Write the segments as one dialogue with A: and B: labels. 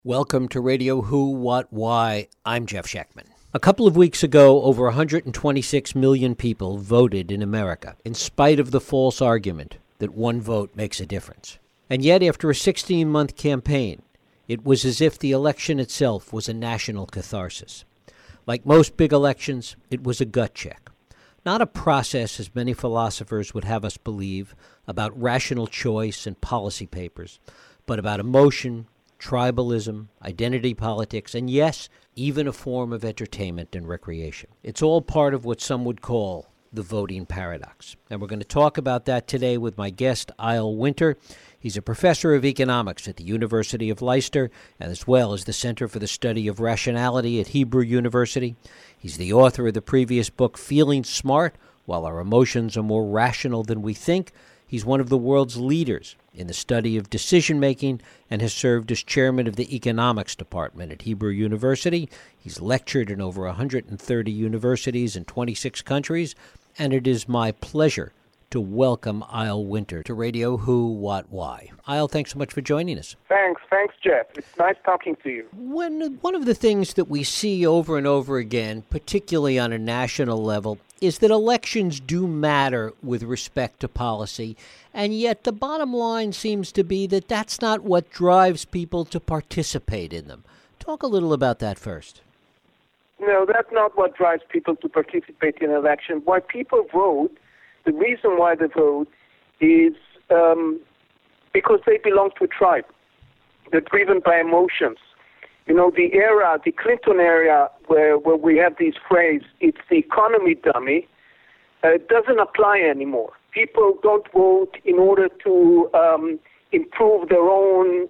A: Welcome to Radio Who, What, Why. I'm Jeff Schechtman. A couple of weeks ago, over 126 million people voted in America, in spite of the false argument that one vote makes a difference. And yet, after a 16-month campaign, it was as if the election itself was a national catharsis. Like most big elections, it was a gut check. Not a process, as many philosophers would have us believe, about rational choice and policy papers, but about emotion, tribalism, identity politics, and yes, even a form of entertainment and recreation. It's all part of what some would call the voting paradox. And we're going to talk about that today with my guest, Eyal Winter. He's a professor of economics at the University of Leicester, and as well as the Center for the Study of Rationality at Hebrew University. He's the author of the previous book, Feeling Smart, While Our Emotions Are More Rational Than We Think. He's one of the world's leaders in the study of decision-making and has served as chairman of the economics department at Hebrew University. He's lectured in over 130 universities in 26 countries, and it is my pleasure to welcome Eyal Winter to Radio Who, What, Why. Eyal, thanks so much for joining us.
B: Thanks, Jeff. It's nice talking to you.
A: One of the things that we see over and over again, particularly on a national level, is that elections do matter with respect to policy, and yet the bottom line seems to be that that's not what drives people to participate in them. Talk a little about that first.
B: No, that's not what drives people to participate in an election. Why people vote, the reason why they vote is because they belong to a tribe. They're driven by emotions. You know, the Clinton era where we have this phrase, it's the economy dummy, doesn't apply anymore. People don't vote in order to improve their own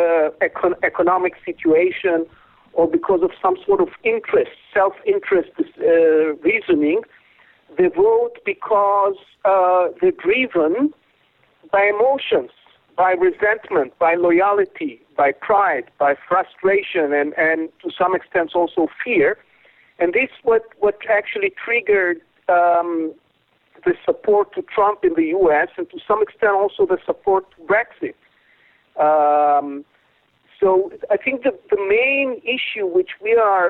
B: economic situation or because of some sort of interest, self-interest reasoning. They vote because they're driven by emotions, by resentment, by loyalty, by pride, by frustration, and to some extent also fear. And this what actually triggered the support to Trump in the U.S. and to some extent also the support to Brexit. So I think the main issue which we are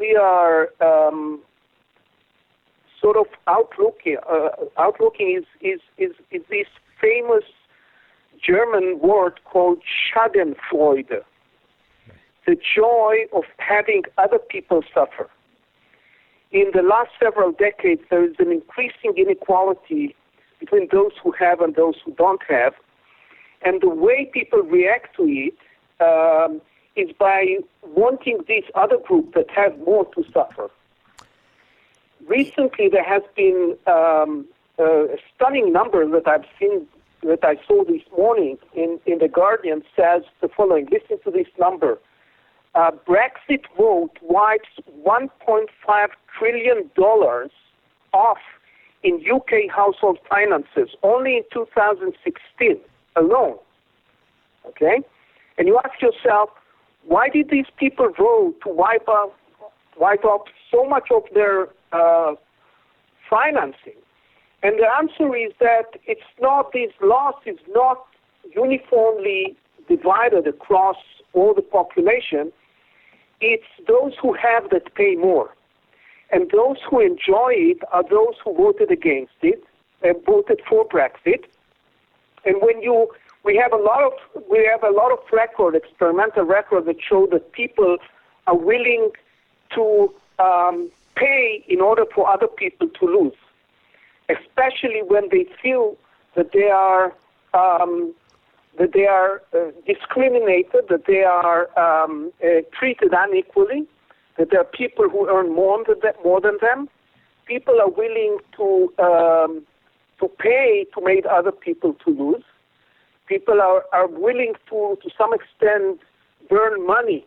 B: sort of outlooking is this famous German word called Schadenfreude, the joy of having other people suffer. In the last several decades, there is an increasing inequality between those who have and those who don't have, and the way people react to it is by wanting this other group that has more to suffer. Recently, there has been a stunning number that I saw this morning in The Guardian says the following. Listen to this number. Brexit vote wipes $1.5 trillion off in UK household finances only in 2016 alone. Okay? And you ask yourself, why did these people vote to wipe off so much of their financing? And the answer is that it's not, this loss is not uniformly divided across all the population. It's those who have that pay more. And those who enjoy it are those who voted against it and voted for Brexit. And we have a lot of experimental record that show that people are willing to pay in order for other people to lose, especially when they feel that they are discriminated, that they are treated unequally, that there are people who earn more than them. People are willing to pay to make other people to lose. People are willing to some extent burn money,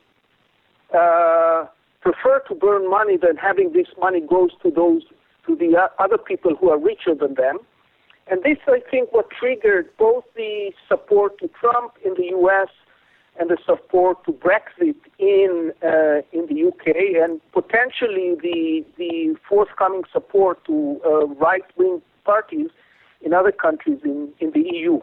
B: prefer to burn money than having this money goes to the other people who are richer than them. And this, I think, what triggered both the support to Trump in the U.S. and the support to Brexit in the UK, and potentially the forthcoming support to right-wing parties in other countries in the EU.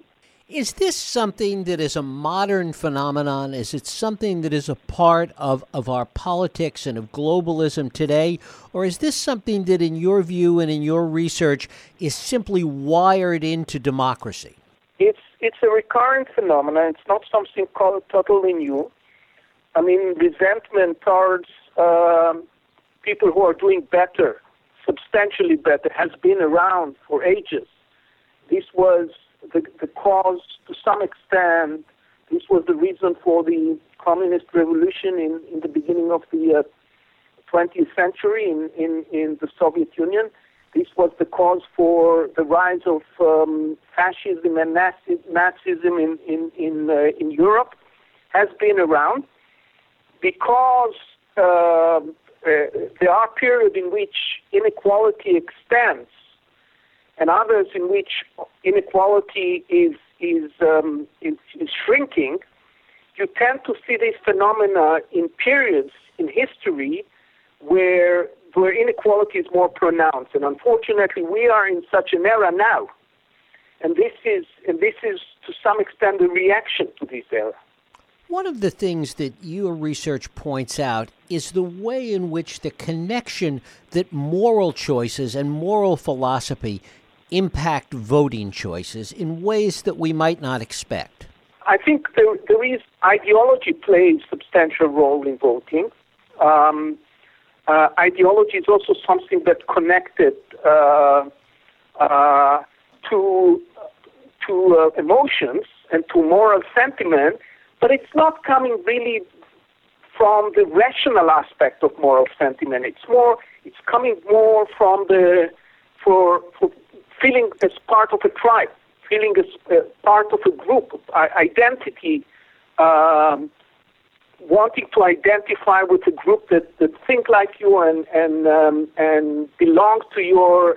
A: Is this something that is a modern phenomenon? Is it something that is a part of our politics and of globalism today? Or is this something that, in your view and in your research, is simply wired into democracy?
B: It's a recurrent phenomenon. It's not something totally new. I mean, resentment towards people who are doing better, substantially better, has been around for ages. This was the cause, to some extent, this was the reason for the communist revolution in the beginning of the 20th century in the Soviet Union. This was the cause for the rise of fascism and Nazism in Europe, has been around because there are periods in which inequality extends and others in which inequality is shrinking. You tend to see this phenomena in periods in history where inequality is more pronounced, and unfortunately, we are in such an era now, and this is to some extent a reaction to this era.
A: One of the things that your research points out is the way in which the connection that moral choices and moral philosophy impact voting choices in ways that we might not expect.
B: I think there is ideology plays a substantial role in voting. Ideology is also something that connected to emotions and to moral sentiment, but it's not coming really from the rational aspect of moral sentiment. It's coming more from for feeling as part of a tribe, feeling as part of a group, identity, wanting to identify with a group that think like you and belong to your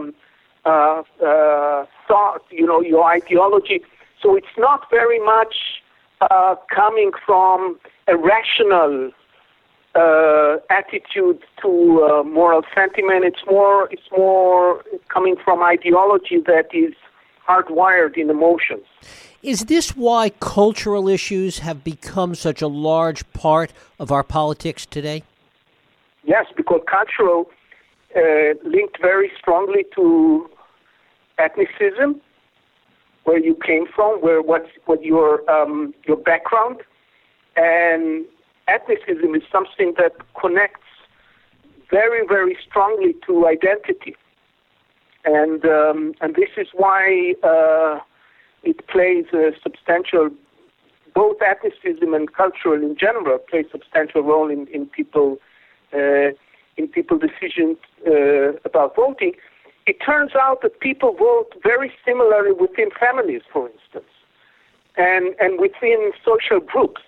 B: thought, your ideology. So it's not very much coming from a rational attitude to moral sentiment. It's more coming from ideology that is hardwired in emotions.
A: Is this why cultural issues have become such a large part of our politics today?
B: Yes, because cultural linked very strongly to ethnicism, where you came from, what your background, and ethnicism is something that connects very, very strongly to identity, and this is why it plays a substantial, both ethnicism and cultural in general play a substantial role in people decisions about voting. It turns out that people vote very similarly within families, for instance, and within social groups.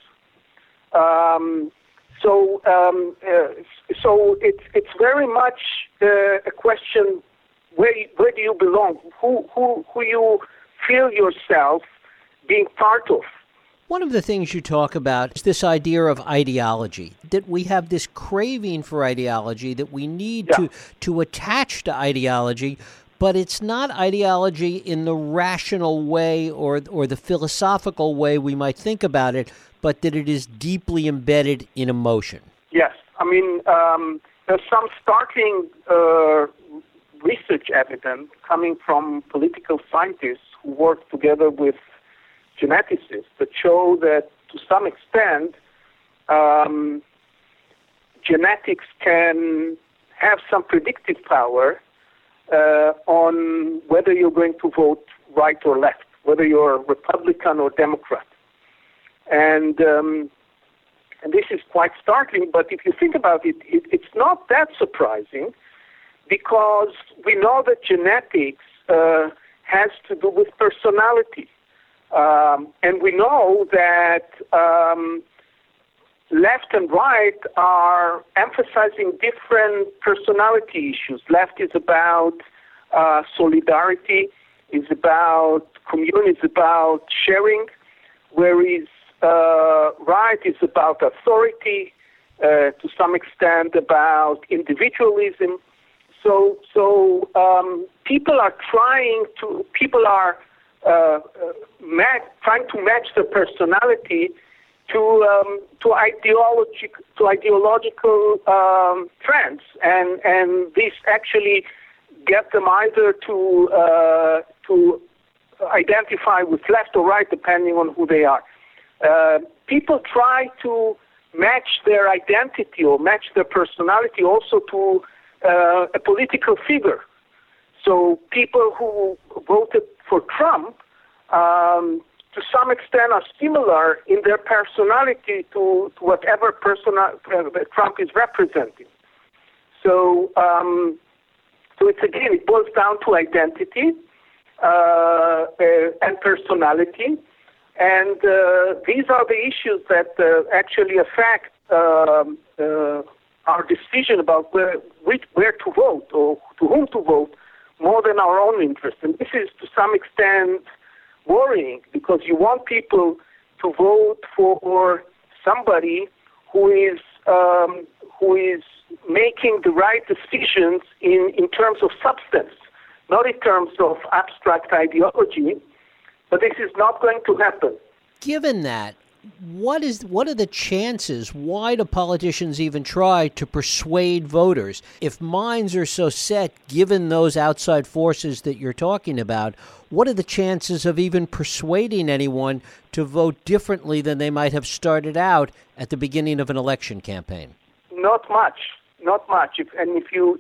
B: So it's very much a question: where do you belong? Who you feel yourself being part of?
A: One of the things you talk about is this idea of ideology, that we have this craving for ideology, that we need to attach to ideology, but it's not ideology in the rational way or the philosophical way we might think about it, but that it is deeply embedded in emotion.
B: Yes. I mean, there's some startling research evidence coming from political scientists who work together with geneticists that show that, to some extent, genetics can have some predictive power on whether you're going to vote right or left, whether you're Republican or Democrat. And this is quite startling, but if you think about it, it's not that surprising, because we know that genetics has to do with personality. And we know that left and right are emphasizing different personality issues. Left is about solidarity, is about community, is about sharing, whereas right is about authority, to some extent about individualism. So people are trying to match their personality to ideological trends, and this actually get them either to identify with left or right, depending on who they are. People try to match their identity or match their personality also to a political figure. So people who voted for Trump, to some extent, are similar in their personality to whatever person Trump is representing. So it boils down to identity and personality, and these are the issues that actually affect our decision about where to vote or to whom to vote more than our own interest. And this is to some extent worrying, because you want people to vote for somebody who is making the right decisions in terms of substance, not in terms of abstract ideology. But this is not going to happen.
A: Given that, what are the chances? Why do politicians even try to persuade voters? If minds are so set, given those outside forces that you're talking about, what are the chances of even persuading anyone to vote differently than they might have started out at the beginning of an election campaign?
B: Not much. If you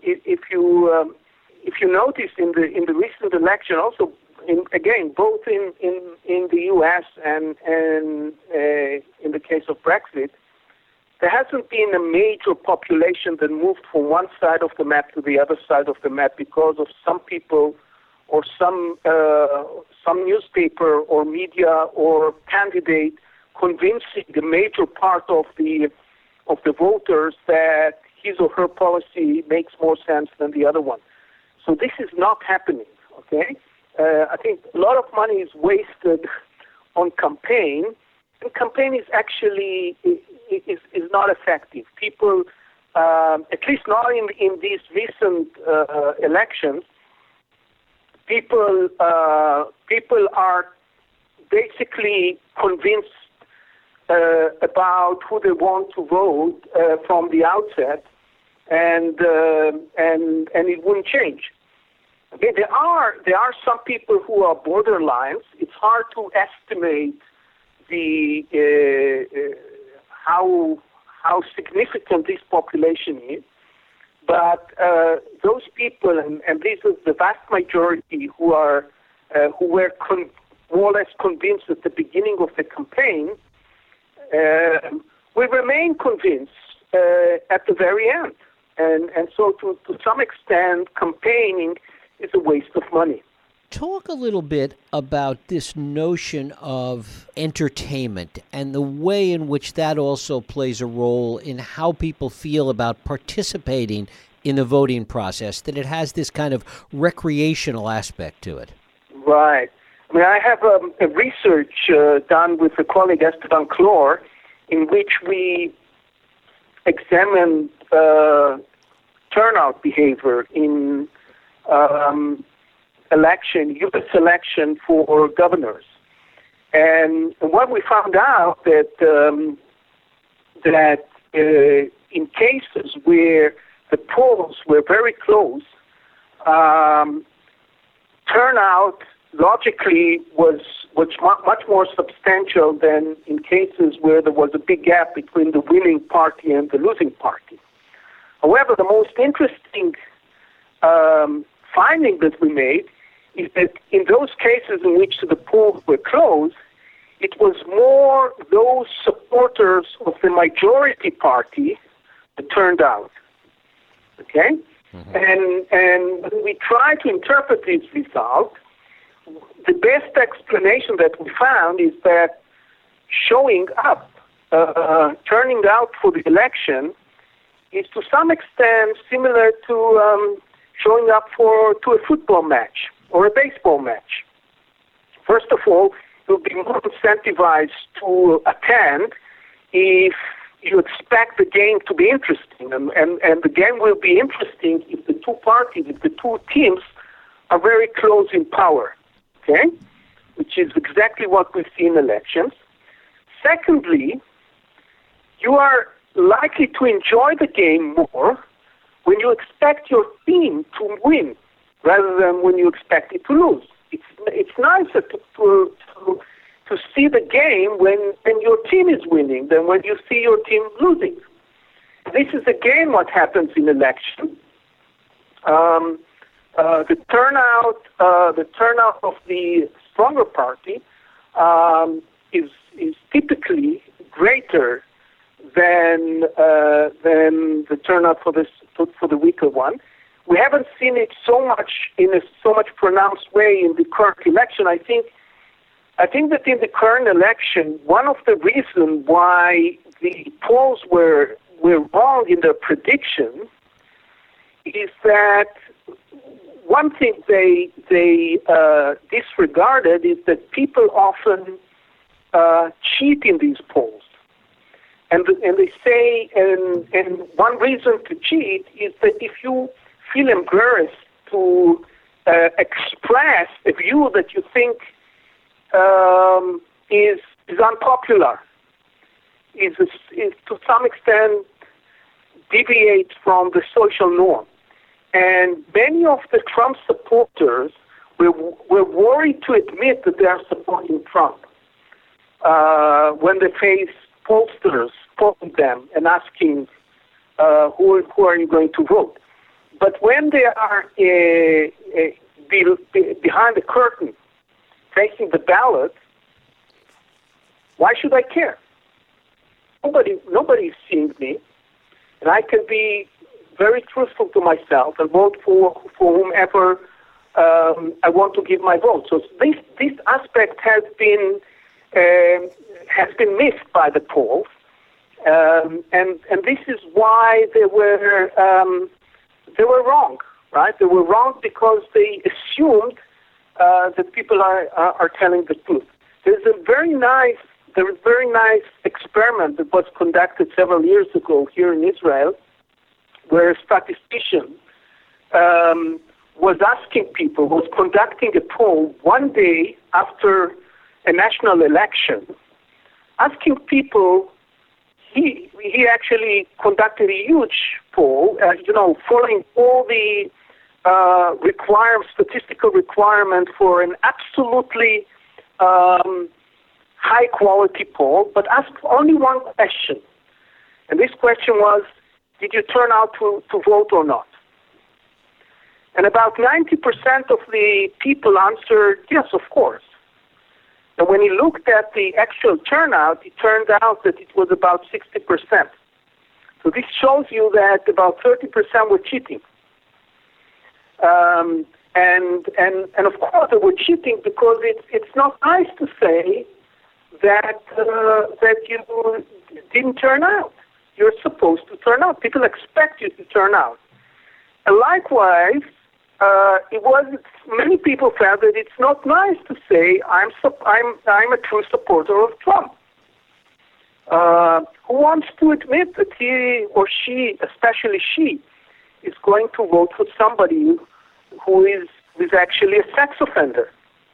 B: notice in the recent election, also both in the U.S. and in the case of Brexit, there hasn't been a major population that moved from one side of the map to the other side of the map because of some people or some newspaper or media or candidate convincing the major part of the voters that his or her policy makes more sense than the other one. So this is not happening, okay? I think a lot of money is wasted on campaign, and campaign is actually is not effective. People, at least not in these recent elections, people are basically convinced about who they want to vote from the outset, and it wouldn't change. Okay, there are some people who are borderlines. It's hard to estimate the how significant this population is, but those people, and this is the vast majority who were more or less convinced at the beginning of the campaign, will remain convinced at the very end, and so to some extent, campaigning is a waste of money.
A: Talk a little bit about this notion of entertainment and the way in which that also plays a role in how people feel about participating in the voting process, that it has this kind of recreational aspect to it.
B: Right. I mean, I have a research done with a colleague, Esteban Clor, in which we examined turnout behavior in U.S. election for governors, and what we found out that in cases where the polls were very close, turnout logically was much more substantial than in cases where there was a big gap between the winning party and the losing party. However, the most interesting finding that we made is that in those cases in which the polls were closed, it was more those supporters of the majority party that turned out. Okay? Mm-hmm. And when we try to interpret this result, the best explanation that we found is that showing up, turning out for the election, is to some extent similar to showing up to a football match or a baseball match. First of all, you'll be more incentivized to attend if you expect the game to be interesting, and the game will be interesting if the two parties, if the two teams are very close in power. Okay? which is exactly what we see in elections. Secondly, you are likely to enjoy the game more when you expect your team to win rather than when you expect it to lose. It's nicer to see the game when your team is winning than when you see your team losing. This is again what happens in elections. The turnout of the stronger party is typically greater than the turnout for the weaker one. We haven't seen it so much in a so much pronounced way in the current election. I think that in the current election, one of the reasons why the polls were wrong in their prediction is that one thing they disregarded is that people often cheat in these polls. And they say, and one reason to cheat is that if you feel embarrassed to express a view that you think is unpopular, is to some extent deviates from the social norm. And many of the Trump supporters were worried to admit that they are supporting Trump when they face pollsters polling them and asking who are you going to vote. But when they are behind the curtain facing the ballot, why should I care? Nobody is seeing me, and I can be very truthful to myself and vote for whomever I want to give my vote. So this aspect has been missed by the polls, and this is why they were wrong, right? They were wrong because they assumed that people are telling the truth. There's a very nice experiment that was conducted several years ago here in Israel, where a statistician was conducting a poll one day after a national election, asking people. He actually conducted a huge poll, following all the statistical requirement for an absolutely high quality poll, but asked only one question. And this question was, did you turn out to vote or not? And about 90% of the people answered, yes, of course. And when he looked at the actual turnout, it turned out that it was about 60%. So this shows you that about 30% were cheating. And of course they were cheating because it's not nice to say that you didn't turn out. You're supposed to turn out. People expect you to turn out. And likewise, many people felt that it's not nice to say I'm a true supporter of Trump. Who wants to admit that he or she, especially she, is going to vote for somebody who is actually a sex offender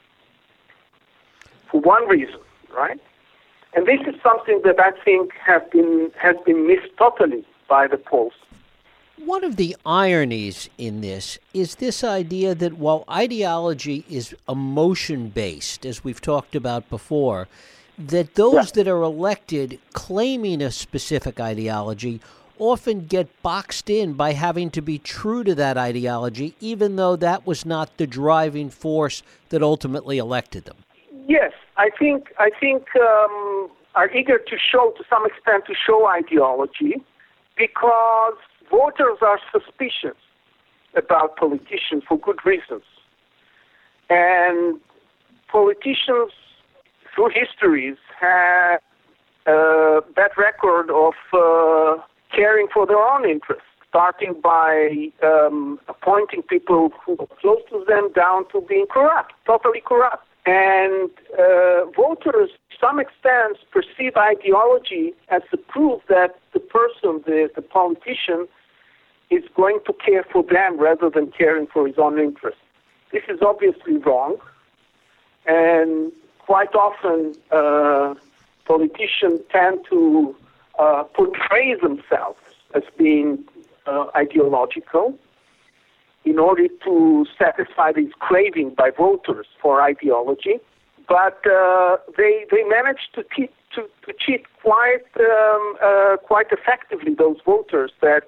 B: for one reason, right? And this is something that I think has been missed totally by the polls.
A: One of the ironies in this is this idea that while ideology is emotion-based, as we've talked about before, that those that are elected claiming a specific ideology often get boxed in by having to be true to that ideology, even though that was not the driving force that ultimately elected them.
B: Yes, I think are eager to some extent to show ideology because voters are suspicious about politicians for good reasons. And politicians, through histories, have a bad record of caring for their own interests, starting by appointing people who are close to them down to being corrupt, totally corrupt. And voters, to some extent, perceive ideology as the proof that the person, the politician, is going to care for them rather than caring for his own interests. This is obviously wrong. And quite often, politicians tend to portray themselves as being ideological in order to satisfy this craving by voters for ideology. But they manage to cheat quite effectively those voters that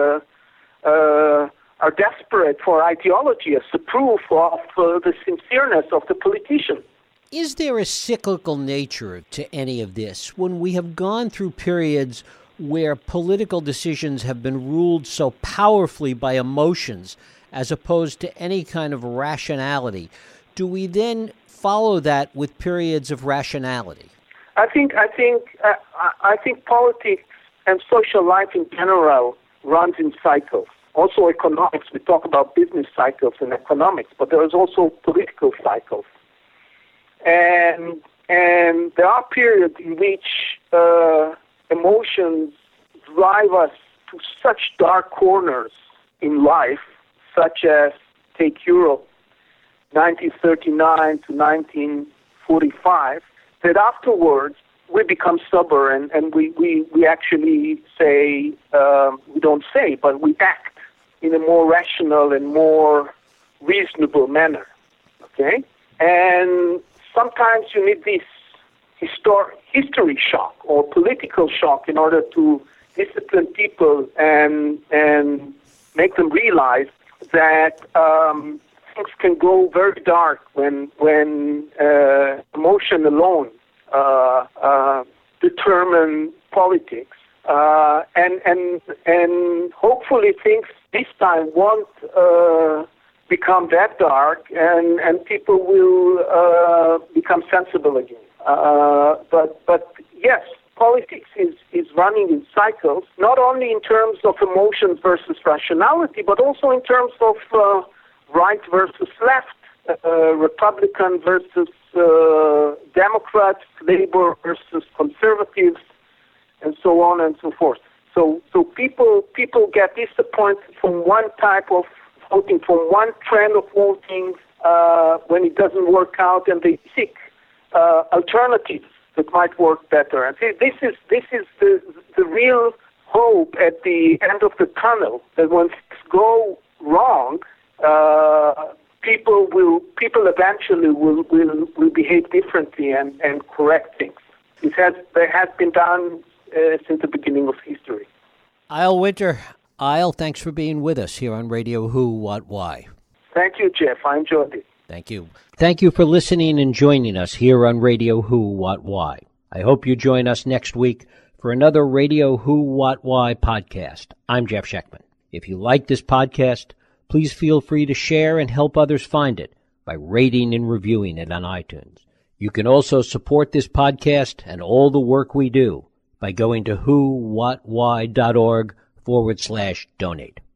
B: are desperate for ideology as a proof of the sincereness of the politician.
A: Is there a cyclical nature to any of this when we have gone through periods where political decisions have been ruled so powerfully by emotions as opposed to any kind of rationality? Do we then follow that with periods of rationality? I think
B: politics and social life in general runs in cycles. Also economics, we talk about business cycles and economics, but there is also political cycles. And there are periods in which emotions drive us to such dark corners in life, such as, take Europe, 1939 to 1945, that afterwards we become stubborn and we actually say, we don't say, but we act in a more rational and more reasonable manner, okay? And sometimes you need this history shock or political shock in order to discipline people and make them realize that things can go very dark when emotion alone determine politics. And hopefully things this time won't become that dark, and people will become sensible again. But yes, politics is running in cycles, not only in terms of emotions versus rationality, but also in terms of right versus left, Republican versus Democrats, Labor versus conservatives, and so on and so forth. So people get disappointed from one type of voting, from one trend of voting when it doesn't work out, and they seek alternatives that might work better. And this is the real hope at the end of the tunnel, that when things go wrong, people eventually will behave differently and correct things. They has been done since the beginning of history.
A: Isle Winter. Isle, thanks for being with us here on Radio Who, What, Why.
B: Thank you, Jeff. I enjoyed it.
A: Thank you. Thank you for listening and joining us here on Radio Who, What, Why. I hope you join us next week for another Radio Who, What, Why podcast. I'm Jeff Sheckman. If you like this podcast, please feel free to share and help others find it by rating and reviewing it on iTunes. You can also support this podcast and all the work we do by going to whowhatwhy.org/donate.